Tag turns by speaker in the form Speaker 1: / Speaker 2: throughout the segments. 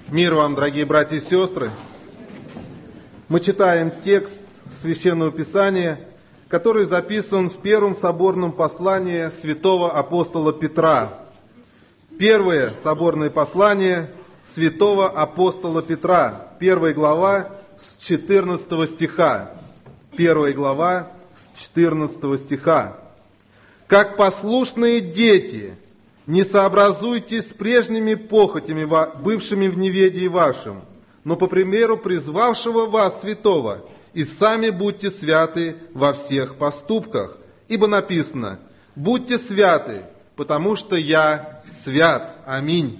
Speaker 1: Мир вам, дорогие братья и сестры! Мы читаем текст Священного Писания, который записан в первом соборном послании святого апостола Петра. Первое соборное послание святого апостола Петра, 1 глава с 14 стиха. 1 глава с 14 стиха. «Как послушные дети, не сообразуйтесь с прежними похотями, бывшими в неведении вашем, но по примеру призвавшего вас святого, и сами будьте святы во всех поступках. Ибо написано: будьте святы, потому что я свят». Аминь.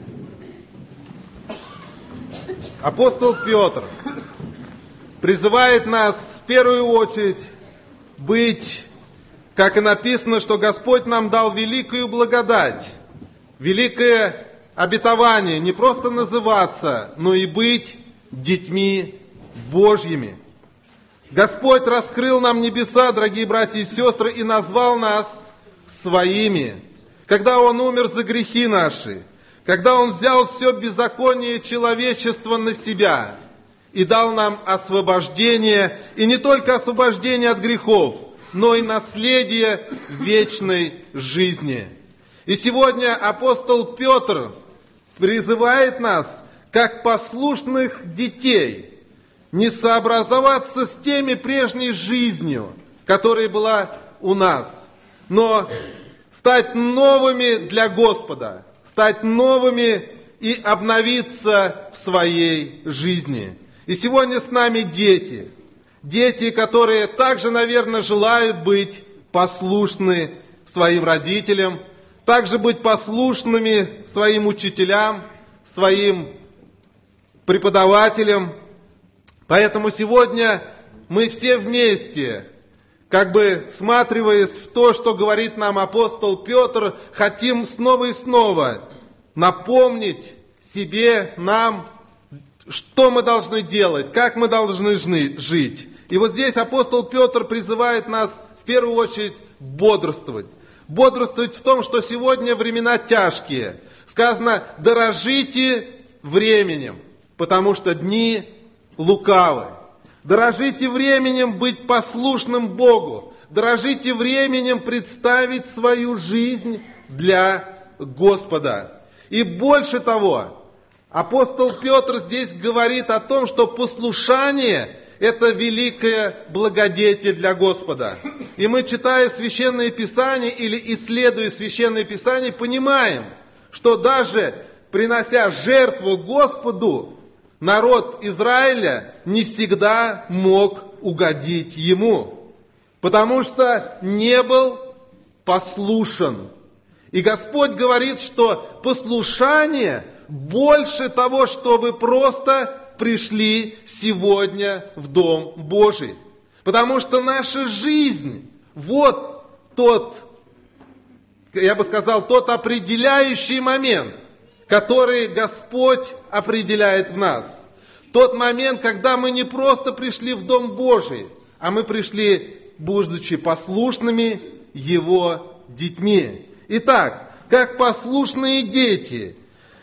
Speaker 1: Апостол Петр призывает нас в первую очередь быть, как и написано, что Господь нам дал великую благодать, великое обетование, не просто называться, но и быть детьми Божьими. Господь раскрыл нам небеса, дорогие братья и сестры, и назвал нас своими. Когда Он умер за грехи наши, когда Он взял все беззаконие человечества на себя и дал нам освобождение, и не только освобождение от грехов, но и наследие вечной жизни. И сегодня апостол Петр призывает нас, как послушных детей, не сообразоваться с теми прежней жизнью, которая была у нас, но стать новыми для Господа, стать новыми и обновиться в своей жизни. И сегодня с нами дети. Дети, которые также, наверное, желают быть послушны своим родителям, также быть послушными своим учителям, своим преподавателям. Поэтому сегодня мы все вместе, как бы всматриваясь в то, что говорит нам апостол Петр, хотим снова и снова напомнить себе, нам, что мы должны делать, как мы должны жить. И вот здесь апостол Петр призывает нас в первую очередь бодрствовать. Бодрствовать в том, что сегодня времена тяжкие. Сказано: дорожите временем, потому что дни лукавы. Дорожите временем быть послушным Богу. Дорожите временем представить свою жизнь для Господа. И больше того, апостол Петр здесь говорит о том, что послушание – это великая благодетель для Господа. И мы, читая Священное Писание или исследуя Священное Писание, понимаем, что даже принося жертву Господу, народ Израиля не всегда мог угодить Ему, потому что не был послушен. И Господь говорит, что послушание больше того, что вы просто пришли сегодня в Дом Божий. Потому что наша жизнь, вот тот, я бы сказал, тот определяющий момент, который Господь определяет в нас. Тот момент, когда мы не просто пришли в Дом Божий, а мы пришли, будучи послушными Его детьми. Итак, как послушные дети,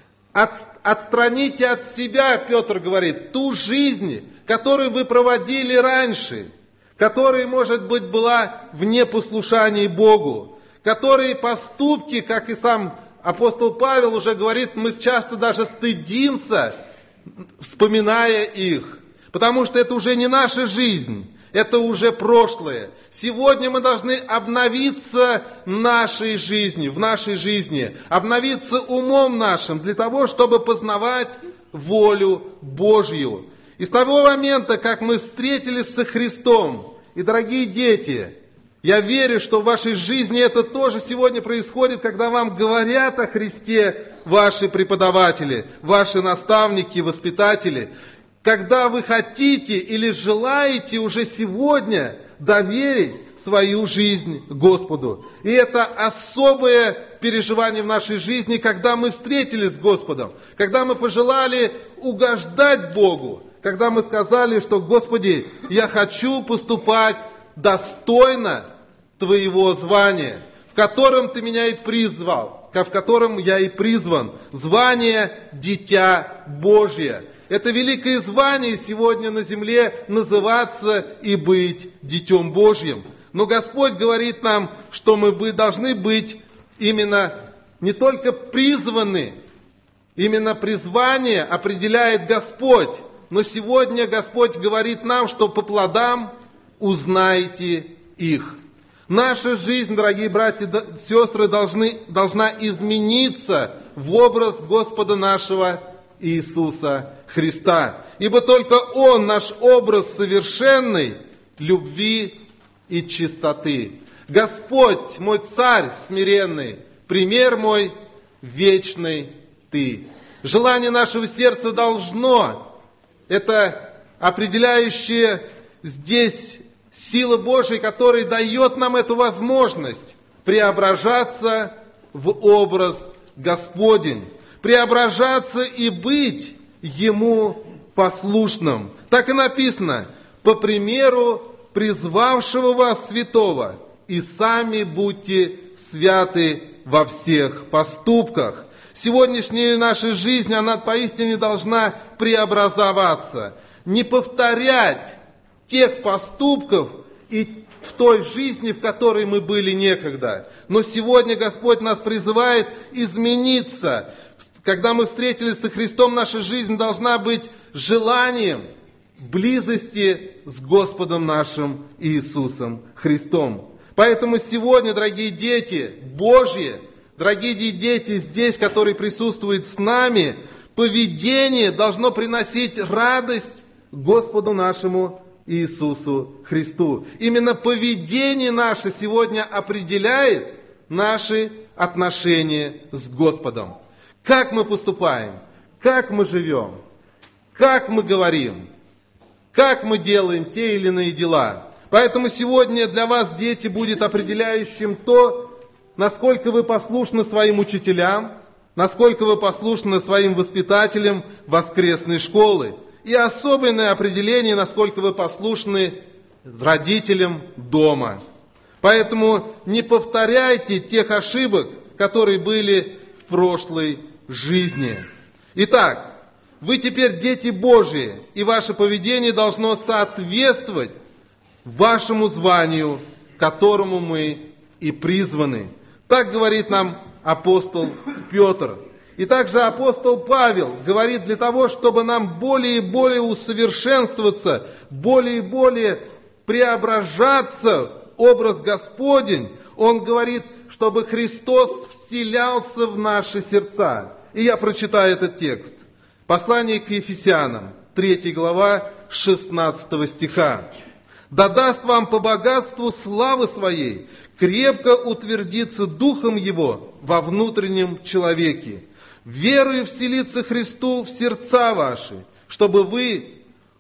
Speaker 1: отстраните от себя, Петр говорит, ту жизнь, которую вы проводили раньше, которая, может быть, была в непослушании Богу, которые поступки, как и сам апостол Павел уже говорит, мы часто даже стыдимся, вспоминая их, потому что это уже не наша жизнь, это уже прошлое. Сегодня мы должны обновиться нашей жизнью, в нашей жизни, обновиться умом нашим для того, чтобы познавать волю Божью. И с того момента, как мы встретились со Христом, и, дорогие дети, я верю, что в вашей жизни это тоже сегодня происходит, когда вам говорят о Христе ваши преподаватели, ваши наставники, воспитатели. Когда вы хотите или желаете уже сегодня доверить свою жизнь Господу. И это особое переживание в нашей жизни, когда мы встретились с Господом, когда мы пожелали угождать Богу, когда мы сказали, что: Господи, я хочу поступать достойно Твоего звания, в котором Ты меня и призвал. в котором я и призван. Звание «Дитя Божье». Это великое звание сегодня на земле называться и быть Детем Божьим. Но Господь говорит нам, что мы должны быть именно не только призваны, именно призвание определяет Господь. Но сегодня Господь говорит нам, что по плодам узнаете их. Наша жизнь, дорогие братья и сестры, должна измениться в образ Господа нашего Иисуса Христа. Ибо только Он наш образ совершенной любви и чистоты. Господь, мой Царь смиренный, пример мой вечный Ты. Желание нашего сердца должно, это определяющее здесь сила Божия, которая дает нам эту возможность преображаться в образ Господень, преображаться и быть Ему послушным. Так и написано: по примеру призвавшего вас святого, и сами будьте святы во всех поступках. Сегодняшняя наша жизнь, она поистине должна преобразоваться, не повторять тех поступков и в той жизни, в которой мы были некогда. Но сегодня Господь нас призывает измениться. Когда мы встретились со Христом, наша жизнь должна быть желанием близости с Господом нашим Иисусом Христом. Поэтому сегодня, дорогие дети Божьи, дорогие дети здесь, которые присутствуют с нами, поведение должно приносить радость Господу нашему Иисусу Христу. Именно поведение наше сегодня определяет наши отношения с Господом. Как мы поступаем, как мы живем, как мы говорим, как мы делаем те или иные дела. Поэтому сегодня для вас, дети, будет определяющим то, насколько вы послушны своим учителям, насколько вы послушны своим воспитателям воскресной школы. И особенное определение, насколько вы послушны родителям дома. Поэтому не повторяйте тех ошибок, которые были в прошлой жизни. Итак, вы теперь дети Божьи, и ваше поведение должно соответствовать вашему званию, к которому мы и призваны. Так говорит нам апостол Петр. И также апостол Павел говорит, для того, чтобы нам более и более усовершенствоваться, более и более преображаться в образ Господень, он говорит, чтобы Христос вселялся в наши сердца. И я прочитаю этот текст. Послание к Ефесянам, 3 глава, 16 стиха. «Да даст вам по богатству славы Своей крепко утвердиться Духом Его во внутреннем человеке, верою вселиться Христу в сердца ваши, чтобы вы,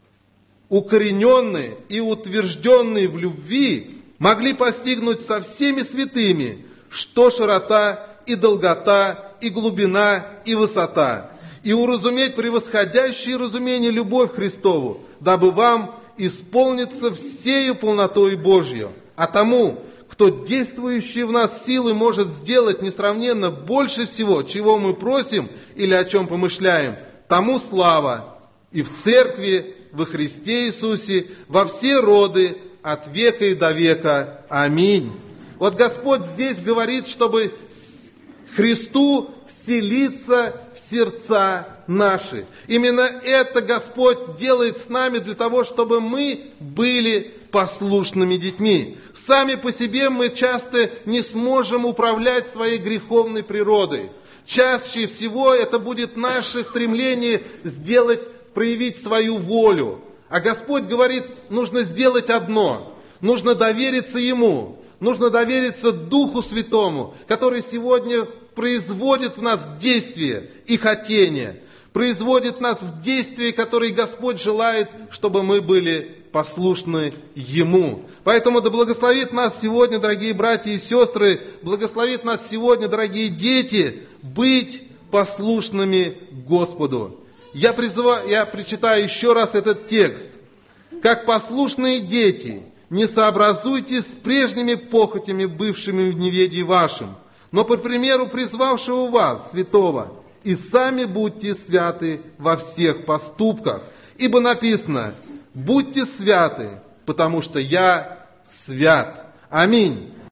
Speaker 1: укорененные и утвержденные в любви, могли постигнуть со всеми святыми, что широта и долгота, и глубина, и высота, и уразуметь превосходящее разумение любовь Христову, дабы вам исполниться всею полнотой Божью. А тому, кто действующий в нас силы может сделать несравненно больше всего, чего мы просим или о чем помышляем, тому слава и в церкви, во Христе Иисусе, во все роды, от века и до века. Аминь». Вот Господь здесь говорит, чтобы Христу вселиться в сердца наши. Именно это Господь делает с нами для того, чтобы мы были послушными детьми. Сами по себе мы часто не сможем управлять своей греховной природой. Чаще всего это будет наше стремление проявить свою волю. А Господь говорит, нужно сделать одно. Нужно довериться Ему. Нужно довериться Духу Святому, который сегодня производит в нас действия и хотения. Производит нас в действия, которые Господь желает, чтобы мы были послушны Ему. Поэтому да благословит нас сегодня, дорогие братья и сестры, благословит нас сегодня, дорогие дети, быть послушными Господу. Я прочитаю еще раз этот текст. «Как послушные дети, не сообразуйтесь с прежними похотями, бывшими в неведении вашим, но по примеру призвавшего вас, святого, и сами будьте святы во всех поступках. Ибо написано: будьте святы, потому что я свят. Аминь.